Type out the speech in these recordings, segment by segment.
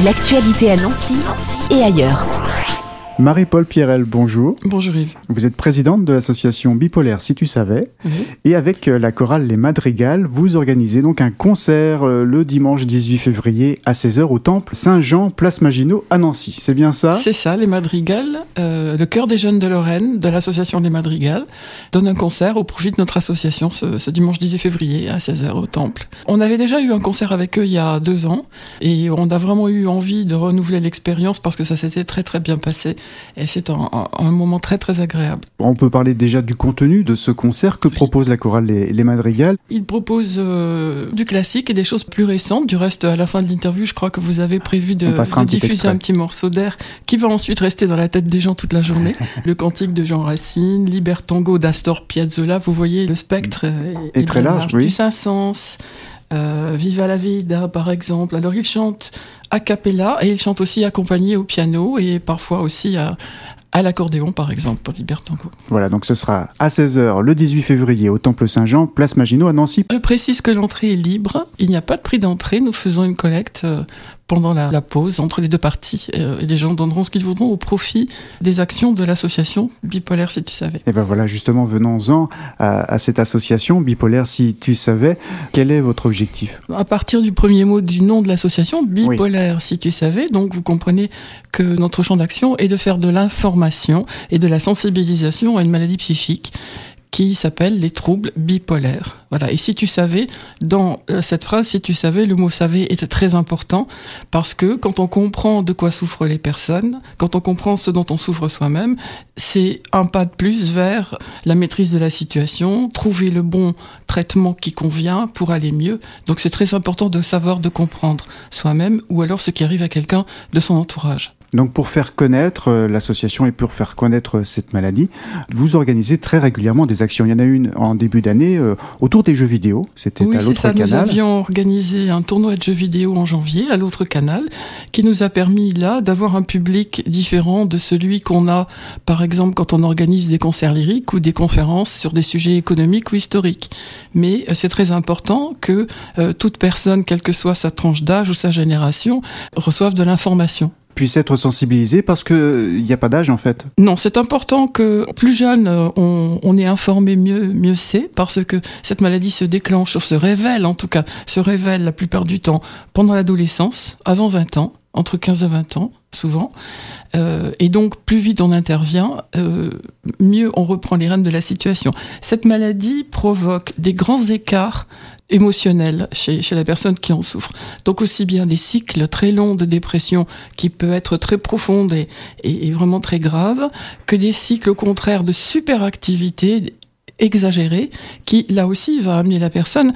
L'actualité à Nancy et ailleurs. Marie-Paul Pierrel, bonjour. Bonjour Yves. Vous êtes présidente de l'association Bipolaire, si tu savais. Oui. Et avec la chorale Les Madrigals, vous organisez donc un concert le dimanche 18 février à 16h au temple Saint-Jean, place Maginot à Nancy. C'est bien ça ? C'est ça, Les Madrigals. Le chœur des jeunes de Lorraine, de l'association Les Madrigals, donne un concert au profit de notre association ce dimanche 18 février à 16h au temple. On avait déjà eu un concert avec eux il y a 2 ans et on a vraiment eu envie de renouveler l'expérience parce que ça s'était très très bien passé. Et c'est un moment très très agréable. On peut parler déjà du contenu de ce concert. Que propose la chorale Les Madrigals ? Il propose du classique et des choses plus récentes. Du reste, à la fin de l'interview, je crois que vous avez prévu de diffuser un petit morceau d'air qui va ensuite rester dans la tête des gens toute la journée. Le cantique de Jean Racine, Libertango d'Astor Piazzolla. Vous voyez, le spectre est très large. Oui. Du Saint-Saëns. Viva la vida, par exemple. Alors, il chante a cappella et il chante aussi accompagné au piano et parfois aussi à l'accordéon, par exemple, pour Libertango. Voilà, donc ce sera à 16h le 18 février au Temple Saint-Jean, place Maginot à Nancy. Je précise que l'entrée est libre. Il n'y a pas de prix d'entrée. Nous faisons une collecte pendant la pause entre les deux parties. Et les gens donneront ce qu'ils voudront au profit des actions de l'association Bipolaire, si tu savais. Et ben voilà, justement, venons-en à cette association Bipolaire, si tu savais. Quel est votre objectif ? À partir du premier mot du nom de l'association, Bipolaire, oui. Si tu savais, donc vous comprenez que notre champ d'action est de faire de l'information et de la sensibilisation à une maladie psychique qui s'appelle les troubles bipolaires. Voilà. Et si tu savais, dans cette phrase, si tu savais, le mot savait était très important parce que quand on comprend de quoi souffrent les personnes, quand on comprend ce dont on souffre soi-même, c'est un pas de plus vers la maîtrise de la situation, trouver le bon traitement qui convient pour aller mieux. Donc c'est très important de savoir, de comprendre soi-même ou alors ce qui arrive à quelqu'un de son entourage. Donc pour faire connaître l'association et pour faire connaître cette maladie, vous organisez très régulièrement des actions. Il y en a une en début d'année autour des jeux vidéo. C'était à l'autre canal. Nous avions organisé un tournoi de jeux vidéo en janvier à l'autre canal qui nous a permis là d'avoir un public différent de celui qu'on a par exemple quand on organise des concerts lyriques ou des conférences sur des sujets économiques ou historiques. Mais c'est très important que toute personne, quelle que soit sa tranche d'âge ou sa génération, reçoive de l'information. Puisse être sensibilisé parce qu'il n'y a pas d'âge en fait. Non, c'est important que plus jeune on est informé, mieux c'est, parce que cette maladie se déclenche, se révèle la plupart du temps pendant l'adolescence, avant 20 ans, entre 15 et 20 ans, souvent. Et donc, plus vite on intervient, mieux on reprend les rênes de la situation. Cette maladie provoque des grands écarts émotionnels chez la personne qui en souffre. Donc aussi bien des cycles très longs de dépression qui peut être très profonde et vraiment très grave, que des cycles au contraire de superactivité exagérée qui là aussi va amener la personne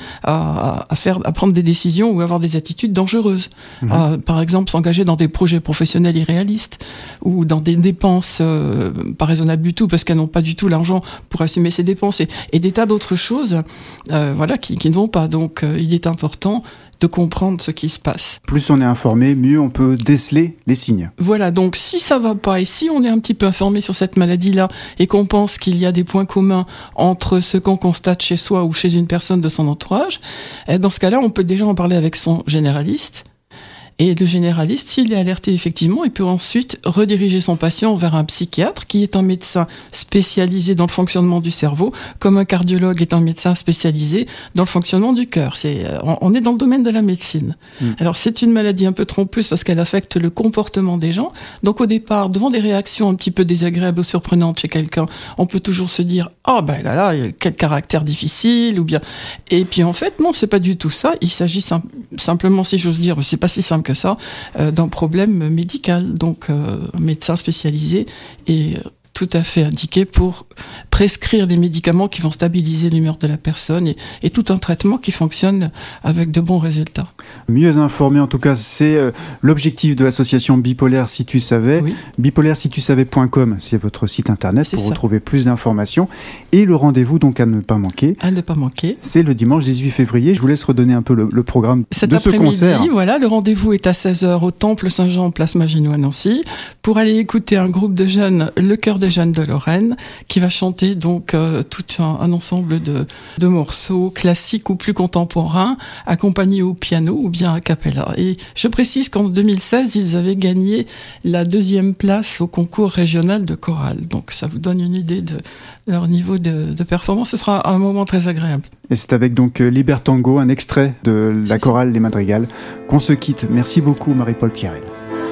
à prendre des décisions ou avoir des attitudes dangereuses. Par exemple s'engager dans des projets professionnels irréalistes ou dans des dépenses pas raisonnables du tout parce qu'elles n'ont pas du tout l'argent pour assumer ces dépenses et des tas d'autres choses qui ne vont pas. Donc il est important de comprendre ce qui se passe. Plus on est informé, mieux on peut déceler les signes. Voilà, donc si ça va pas et si on est un petit peu informé sur cette maladie-là et qu'on pense qu'il y a des points communs entre ce qu'on constate chez soi ou chez une personne de son entourage, dans ce cas-là, on peut déjà en parler avec son généraliste. Et le généraliste, s'il est alerté effectivement, il peut ensuite rediriger son patient vers un psychiatre qui est un médecin spécialisé dans le fonctionnement du cerveau, comme un cardiologue est un médecin spécialisé dans le fonctionnement du cœur. On est dans le domaine de la médecine. Alors c'est une maladie un peu trompeuse parce qu'elle affecte le comportement des gens. Donc au départ, devant des réactions un petit peu désagréables ou surprenantes chez quelqu'un, on peut toujours se dire « Ah ben là, quel caractère difficile » ou bien... Et puis en fait, non, c'est pas du tout ça. Il s'agit simplement, si j'ose dire, mais c'est pas si simple que ça, d'un problème médical. Donc, médecin spécialisé et tout à fait indiqué pour prescrire des médicaments qui vont stabiliser l'humeur de la personne et tout un traitement qui fonctionne avec de bons résultats. Mieux informé, en tout cas, c'est l'objectif de l'association Bipolaire, si tu savais. Oui. Bipolaire-si-tu-savais.com, c'est votre site internet pour retrouver plus d'informations. Et le rendez-vous, donc, à ne pas manquer. À ne pas manquer. C'est le dimanche 18 février. Je vous laisse redonner un peu le programme de ce concert. Voilà, le rendez-vous est à 16h au Temple Saint-Jean, place Maginot à Nancy, pour aller écouter un groupe de jeunes, le chœur des jeunes de Lorraine, qui va chanter chanter donc tout un ensemble de morceaux classiques ou plus contemporains, accompagnés au piano ou bien a cappella. Et je précise qu'en 2016, ils avaient gagné la 2e place au concours régional de chorale. Donc ça vous donne une idée de leur niveau de performance. Ce sera un moment très agréable. Et c'est avec donc Libertango, un extrait de la chorale Les Madrigals, qu'on se quitte. Merci beaucoup Marie-Paule Pierrel.